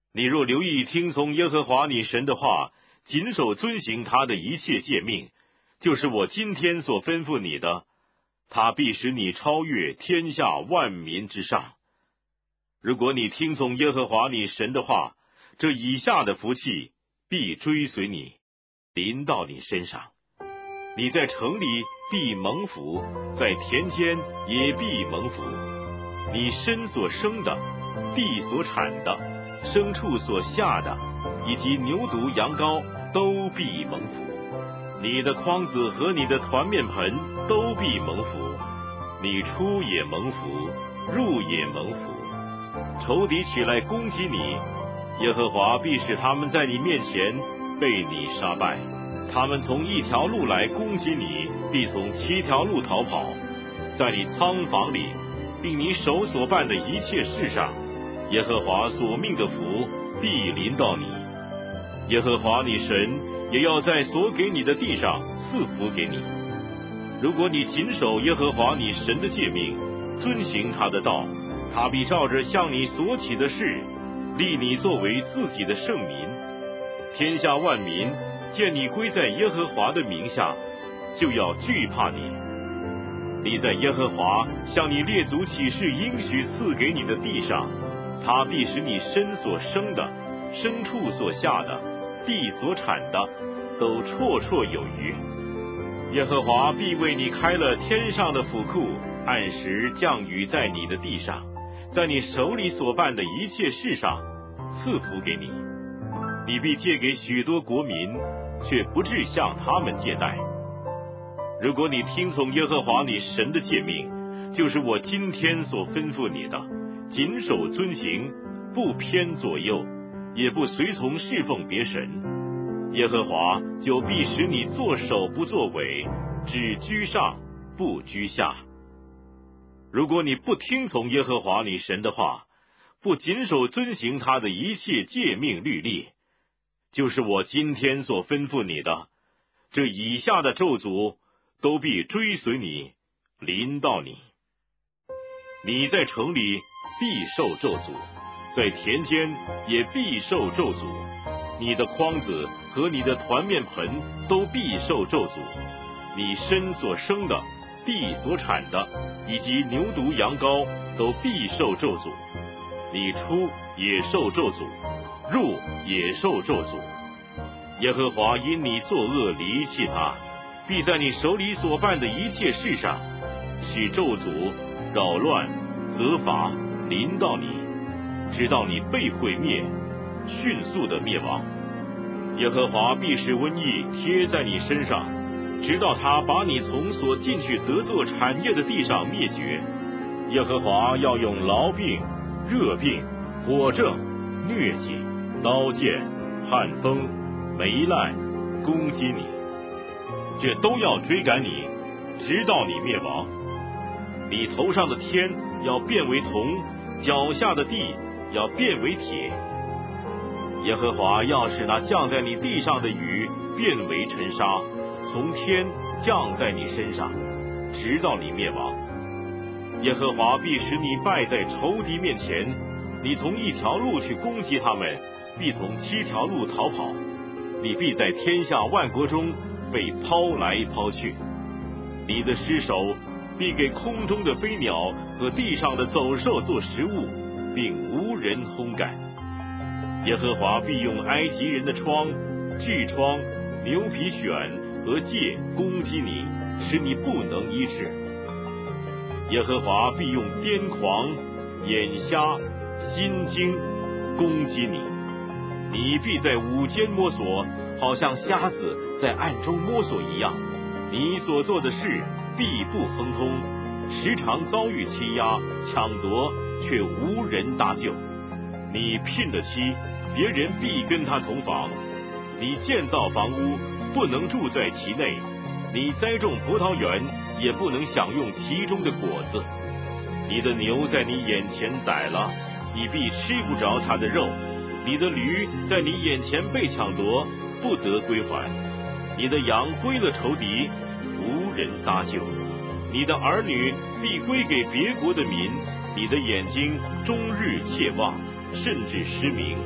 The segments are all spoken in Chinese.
你若留意听从耶和华你神的话，谨守遵行他的一切诫命，就是我今天所吩咐你的，他必使你超越天下万民之上。如果你听从耶和华你神的话，这以下的福气必追随你，临到你身上。你在城里必蒙福，在田间也必蒙福。你身所生的，地所产的，牲畜所下的，以及牛犊羊羔都必蒙福。你的筐子和你的团面盆都必蒙福。你出也蒙福，入也蒙福。仇敌起来攻击你，耶和华必使他们在你面前被你杀败。他们从一条路来攻击你，必从7条路逃跑。在你仓房里，并你手所办的一切事上，耶和华所命的福必临到你。耶和华你神也要在所给你的地上赐福给你。如果你谨守耶和华你神的诫命，遵行他的道，他必照着向你所起的事，立你作为自己的圣民。天下万民见你归在耶和华的名下，就要惧怕你。你在耶和华向你列祖起誓应许赐给你的地上，他必使你身所生的，牲畜所下的，地所产的，都绰绰有余。耶和华必为你开了天上的府库，按时降雨在你的地上，在你手里所办的一切事上赐福给你。你必借给许多国民，却不致向他们借贷。如果你听从耶和华你神的诫命，就是我今天所吩咐你的，谨守遵行，不偏左右，也不随从侍奉别神，耶和华就必使你作首不作尾，只居上不居下。如果你不听从耶和华你神的话，不谨守遵行他的一切诫命律例，就是我今天所吩咐你的，这以下的咒诅都必追随你，临到你。你在城里必受咒诅，在田间也必受咒诅。你的筐子和你的团面盆都必受咒诅。你身所生的，地所产的，以及牛犊羊羔都必受咒诅。你出也受咒诅，入也受咒诅。耶和华因你作恶离弃他，必在你手里所办的一切事上，使咒诅、扰乱、责罚临到你，直到你被毁灭，迅速的灭亡。耶和华必使瘟疫贴在你身上，直到他把你从所进去得作产业的地上灭绝。耶和华要用痨病、热病、火症、疟疾、刀剑、旱风、霉烂攻击你，这都要追赶你，直到你灭亡。你头上的天要变为铜，脚下的地要变为铁。耶和华要使那降在你地上的雨变为尘沙，从天降在你身上，直到你灭亡。耶和华必使你败在仇敌面前，你从一条路去攻击他们，必从7条路逃跑。你必在天下万国中被抛来抛去。你的尸首必给空中的飞鸟和地上的走兽做食物，并无人烘干。耶和华必用埃及人的疮、痔疮、牛皮癣和疥攻击你，使你不能医治。耶和华必用癫狂、眼瞎、心惊攻击你，你必在午间摸索，好像瞎子在暗中摸索一样。你所做的事必不亨通，时常遭遇欺压、抢夺，却无人搭救。你聘的妻，别人必跟他同房；你建造房屋，不能住在其内；你栽种葡萄园，也不能享用其中的果子。你的牛在你眼前宰了，你必吃不着它的肉；你的驴在你眼前被抢夺，不得归还；你的羊归了仇敌，无人搭救；你的儿女必归给别国的民；你的眼睛终日切望，甚至失明；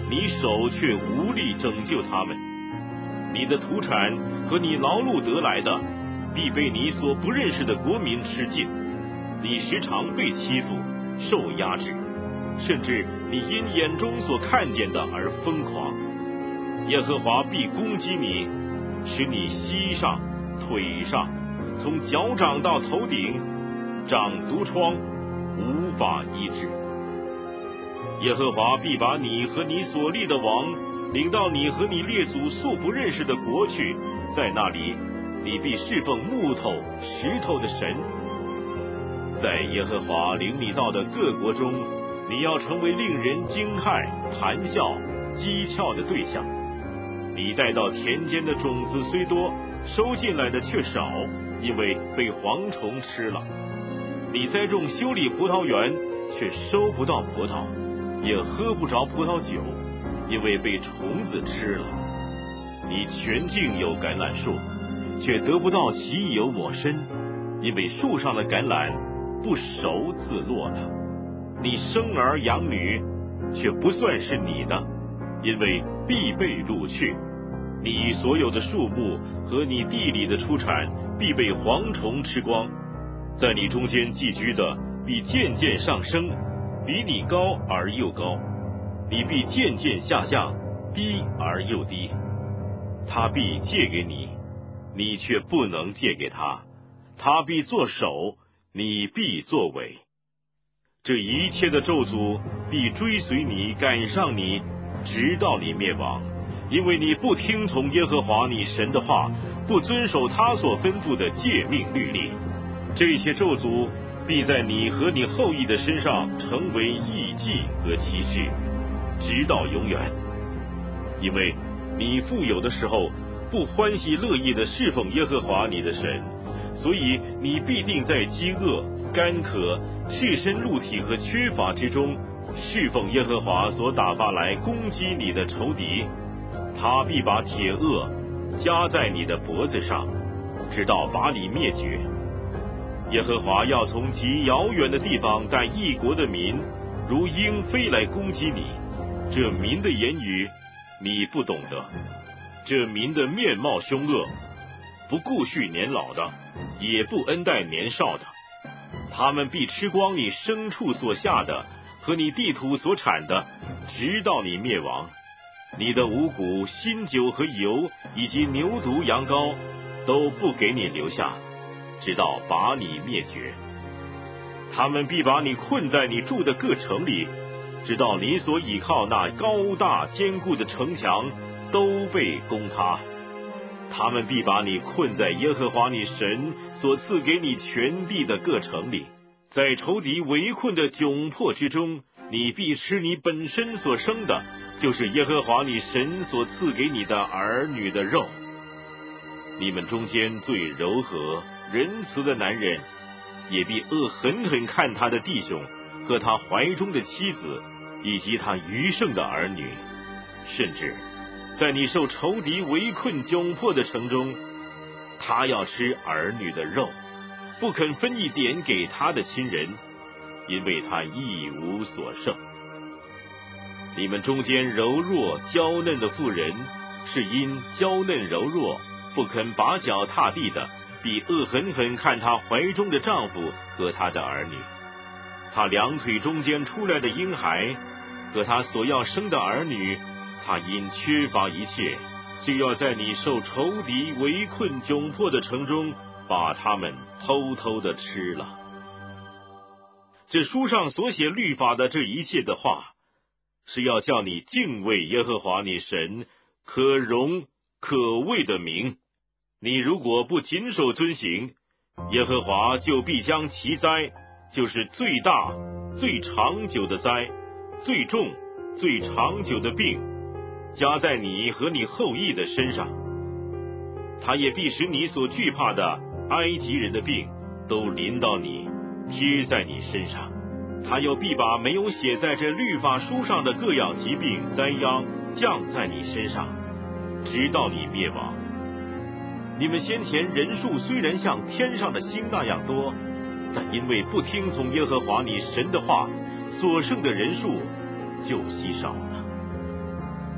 你手却无力拯救他们。你的土产和你劳碌得来的，必被你所不认识的国民吃尽。你时常被欺负，受压制，甚至你因眼中所看见的而疯狂。耶和华必攻击你，使你膝上、腿上，从脚掌到头顶长毒疮，无法医治。耶和华必把你和你所立的王领到你和你列祖素不认识的国去，在那里你必侍奉木头、石头的神。在耶和华领你到的各国中，你要成为令人惊骇、谈笑、讥诮的对象。你带到田间的种子虽多，收进来的却少，因为被蝗虫吃了。你栽种修理葡萄园，却收不到葡萄，也喝不着葡萄酒，因为被虫子吃了。你全境有橄榄树，却得不到其有抹身，因为树上的橄榄不熟自落了。你生儿养女，却不算是你的，因为必被掳去。你所有的树木和你地里的出产必被蝗虫吃光。在你中间寄居的必渐渐上升，比你高而又高，你必渐渐下降，低而又低。他必借给你，你却不能借给他；他必作首，你必作尾。这一切的咒诅必追随你，赶上你，直到你灭亡，因为你不听从耶和华你神的话，不遵守他所吩咐的诫命律例。这些咒诅必在你和你后裔的身上成为异迹和奇事，直到永远。因为你富有的时候不欢喜乐意的侍奉耶和华你的神，所以你必定在饥饿、干渴、赤身露体和缺乏之中侍奉耶和华所打发来攻击你的仇敌。他必把铁轭加在你的脖子上，直到把你灭绝。耶和华要从极遥远的地方带异国的民，如鹰飞来攻击你。这民的言语你不懂得，这民的面貌凶恶，不顾恤年老的，也不恩待年少的。他们必吃光你牲畜所下的和你地土所产的，直到你灭亡。你的五谷、新酒和油，以及牛犊、羊羔，都不给你留下，直到把你灭绝。他们必把你困在你住的各城里，直到你所倚靠那高大坚固的城墙都被攻塌。他们必把你困在耶和华你神所赐给你全地的各城里，在仇敌围困的窘迫之中，你必吃你本身所生的，就是耶和华你神所赐给你的儿女的肉。你们中间最柔和仁慈的男人，也必恶狠狠看他的弟兄和他怀中的妻子，以及他余剩的儿女，甚至在你受仇敌围困窘迫的城中，他要吃儿女的肉，不肯分一点给他的亲人，因为他一无所剩。你们中间柔弱娇嫩的妇人，是因娇嫩柔弱不肯把脚踏地的，必恶狠狠看她怀中的丈夫和她的儿女。她两腿中间出来的婴孩和她所要生的儿女，她因缺乏一切，就要在你受仇敌围困窘迫的城中，把他们偷偷的吃了。这书上所写律法的这一切的话，是要叫你敬畏耶和华你神可荣可畏的名。你如果不谨守遵行，耶和华就必将其灾，就是最大最长久的灾，最重最长久的病，加在你和你后裔的身上。他也必使你所惧怕的埃及人的病都临到你，贴在你身上。他又必把没有写在这律法书上的各样疾病灾殃降在你身上，直到你灭亡。你们先前人数虽然像天上的星那样多，但因为不听从耶和华你神的话，所剩的人数就稀少了。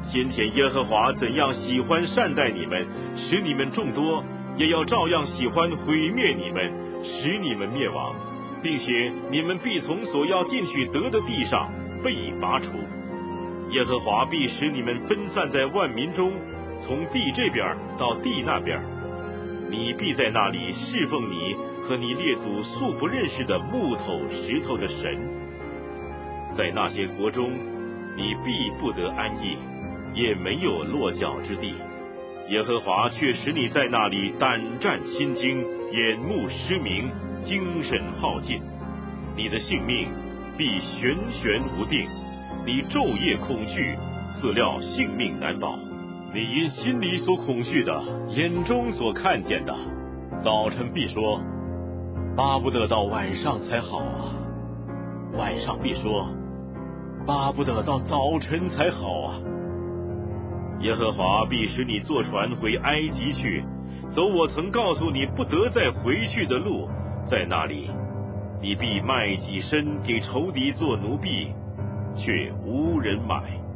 先前耶和华怎样喜欢善待你们，使你们众多，也要照样喜欢毁灭你们，使你们灭亡，并且你们必从所要进去得的地上被拔除。耶和华必使你们分散在万民中，从地这边到地那边，你必在那里侍奉你和你列祖素不认识的木头石头的神。在那些国中，你必不得安逸，也没有落脚之地。耶和华却使你在那里胆战心惊，眼目失明，精神耗尽，你的性命必悬悬无定，你昼夜恐惧，自料性命难保。你因心里所恐惧的，眼中所看见的，早晨必说，巴不得到晚上才好啊；晚上必说，巴不得到早晨才好啊。耶和华必使你坐船回埃及去，走我曾告诉你不得再回去的路，在那里你必卖己身给仇敌做奴婢，却无人买。